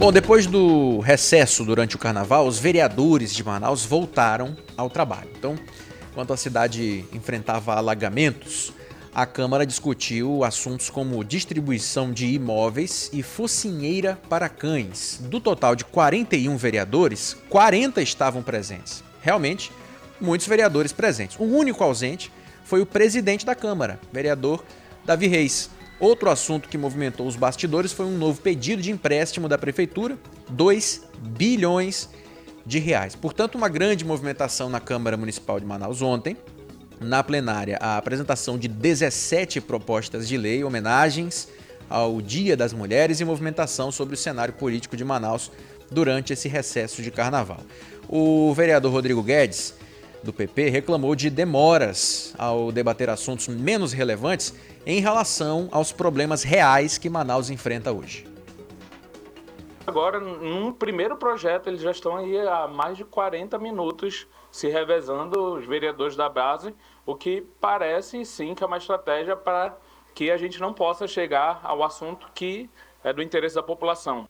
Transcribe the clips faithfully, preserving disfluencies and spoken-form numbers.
Bom, depois do recesso durante o carnaval, os vereadores de Manaus voltaram ao trabalho. Então, enquanto a cidade enfrentava alagamentos, a Câmara discutiu assuntos como distribuição de imóveis e focinheira para cães. Do total de quarenta e um vereadores, quarenta estavam presentes. Realmente, muitos vereadores presentes. O único ausente foi o presidente da Câmara, vereador Davi Reis. Outro assunto que movimentou os bastidores foi um novo pedido de empréstimo da Prefeitura, dois bilhões de reais. Portanto, uma grande movimentação na Câmara Municipal de Manaus ontem. Na plenária, a apresentação de dezessete propostas de lei, homenagens ao Dia das Mulheres e movimentação sobre o cenário político de Manaus durante esse recesso de carnaval. O vereador Rodrigo Guedes, do P P, reclamou de demoras ao debater assuntos menos relevantes em relação aos problemas reais que Manaus enfrenta hoje. Agora, num primeiro projeto, eles já estão aí há mais de quarenta minutos se revezando, os vereadores da base, o que parece sim que é uma estratégia para que a gente não possa chegar ao assunto que é do interesse da população.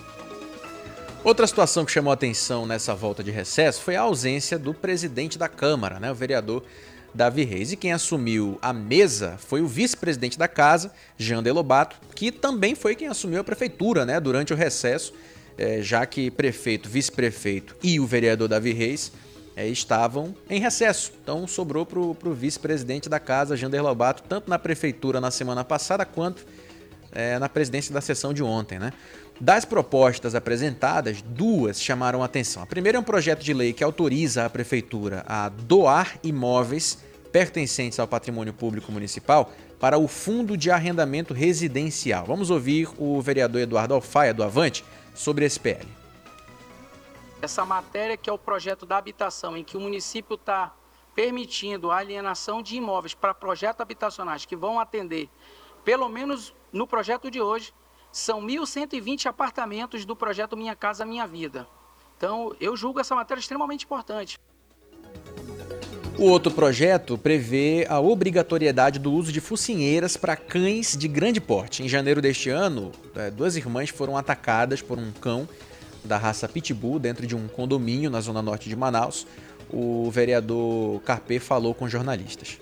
Outra situação que chamou a atenção nessa volta de recesso foi a ausência do presidente da Câmara, né, o vereador Davi Reis. E quem assumiu a mesa foi o vice-presidente da casa, Jander Lobato, que também foi quem assumiu a prefeitura, né, durante o recesso, é, já que prefeito, vice-prefeito e o vereador Davi Reis é, estavam em recesso. Então sobrou para o vice-presidente da casa, Jander Lobato, tanto na prefeitura na semana passada quanto é, na presidência da sessão de ontem, né? Das propostas apresentadas, duas chamaram a atenção. A primeira é um projeto de lei que autoriza a Prefeitura a doar imóveis pertencentes ao patrimônio público municipal para o Fundo de Arrendamento Residencial. Vamos ouvir o vereador Eduardo Alfaia, do Avante, sobre esse P L. Essa matéria que é o projeto da habitação, em que o município está permitindo a alienação de imóveis para projetos habitacionais que vão atender, pelo menos no projeto de hoje, são mil cento e vinte apartamentos do projeto Minha Casa Minha Vida. Então, eu julgo essa matéria extremamente importante. O outro projeto prevê a obrigatoriedade do uso de focinheiras para cães de grande porte. Em janeiro deste ano, duas irmãs foram atacadas por um cão da raça Pitbull dentro de um condomínio na zona norte de Manaus. O vereador Carpê falou com jornalistas.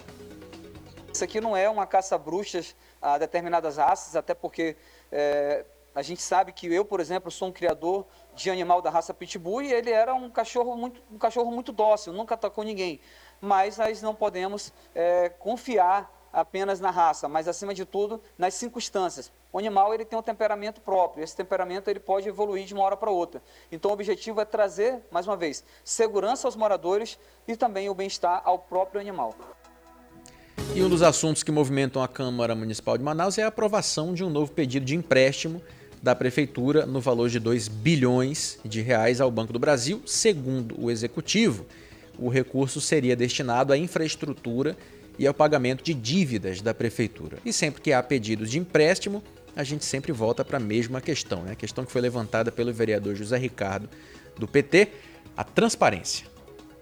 Isso aqui não é uma caça-bruxas a determinadas raças, até porque é, a gente sabe que eu, por exemplo, sou um criador de animal da raça Pitbull e ele era um cachorro muito, um cachorro muito dócil, nunca atacou ninguém. Mas nós não podemos é, confiar apenas na raça, mas acima de tudo nas circunstâncias. O animal ele tem um temperamento próprio, esse temperamento ele pode evoluir de uma hora para outra. Então o objetivo é trazer, mais uma vez, segurança aos moradores e também o bem-estar ao próprio animal. E um dos assuntos que movimentam a Câmara Municipal de Manaus é a aprovação de um novo pedido de empréstimo da Prefeitura no valor de dois bilhões de reais ao Banco do Brasil. Segundo o Executivo, o recurso seria destinado à infraestrutura e ao pagamento de dívidas da Prefeitura. E sempre que há pedidos de empréstimo, a gente sempre volta para a mesma questão, né? A questão que foi levantada pelo vereador José Ricardo, do P T, a transparência.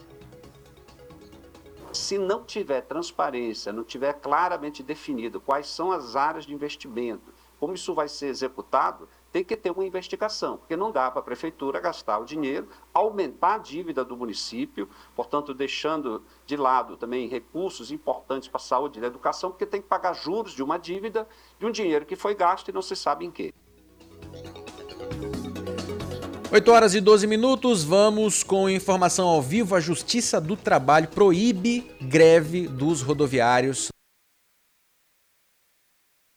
Se não tiver transparência, não tiver claramente definido quais são as áreas de investimento, como isso vai ser executado, tem que ter uma investigação, porque não dá para a Prefeitura gastar o dinheiro, aumentar a dívida do município, portanto, deixando de lado também recursos importantes para a saúde e a educação, porque tem que pagar juros de uma dívida, de um dinheiro que foi gasto e não se sabe em quê. oito horas e doze minutos, vamos com informação ao vivo. A Justiça do Trabalho proíbe greve dos rodoviários